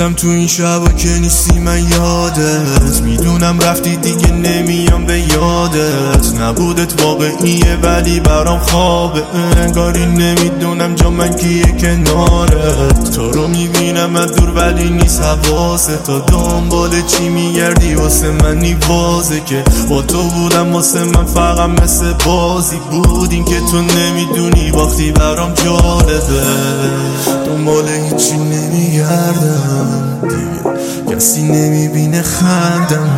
میدونم تو این شبا که نیستی من یادت، میدونم رفتی دیگه نمیام به یادت. نبودت واقعیه ولی برام خوابه، انگاری نمیدونم جا من کیه کنارت. تو رو میبینم از دور ولی نیست حواسه، تا دنبال چی میگردی واسه منی بازه که با تو بودم واسه من فقط مثل بازی بود. این که تو نمیدونی وقتی برام جالبه، دنبال هیچی نمیگردم دیگه، کسی نمیبینه خندم.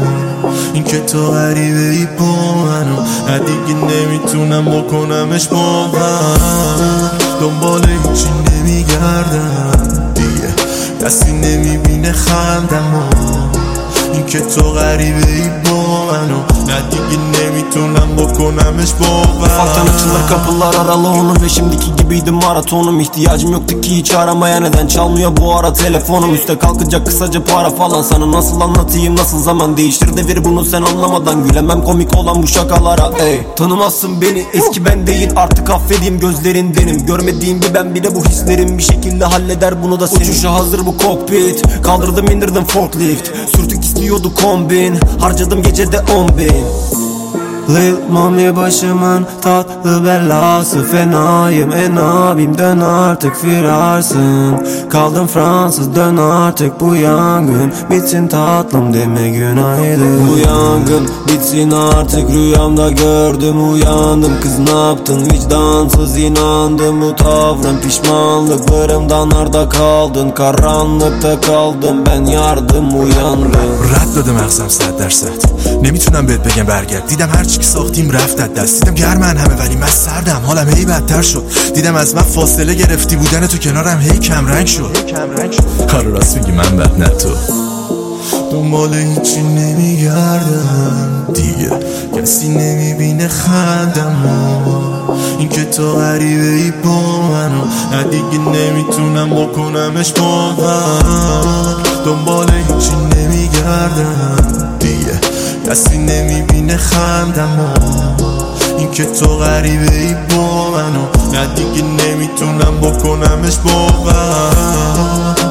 این که تو غریبه ای با منو، دیگه نمیتونم بکنمش باور. دنبال هیچی نمیگردم دیگه، کسی نمیبینه خندم. این که تو غریبه ای با منو، دیگه nemitunam bokonamış boğaz. Ufaktan açılır kapılar aralı onun ve şimdiki gibiydi maratonum. İhtiyacım yoktu ki hiç aramaya, neden çalmıyor bu ara telefonum. Üste kalkacak kısaca para falan, sana nasıl anlatayım, nasıl zaman değiştir devir bunu sen anlamadan. Gülemem komik olan bu şakalara ey. Tanımazsın beni, eski ben değil artık, affedeyim gözlerindenim. Görmediğim bir ben bile bu hislerim bir şekilde halleder bunu da senin. Uçuşa hazır bu kokpit, kaldırdım indirdim forklift. Sürtük istiyordu kombin, harcadım gecede 10.000. Lil mami başımın tatlı belası, fenayım en abim, dön artık firarsın. Kaldım Fransız, dön artık bu yangın bitsin tatlım, deme günaydın. Bu yangın bitsin artık, rüyamda gördüm uyandım. Kız ne yaptın vicdansız, inandım bu tavrın, pişmanlıklarımdan arda kaldın. Karanlıkta kaldım ben, yardım uyandım. رد داده مغزم 100%، نمیتونم بهت بگم برگرد. دیدم هر چی که ساختیم رفت از دست، دیدم گرمن همه ولی من سردم، حالم هی بدتر شد. دیدم از من فاصله گرفتی، بودن تو کنارم هی کم رنگ شد. آره راست میگی من بد نه تو. دنبال هیچی نمیگردم دیگه، کسی نمیبینه خندم. این که تو غریبه ای با منو، دیگه نمیتونم بکنمش باور. دنبال هیچی نمیگردم دیگه، کسی نمیبینه خندم. این که تو غریبه ای با منو، دیگه نمیتونم بکنمش باور.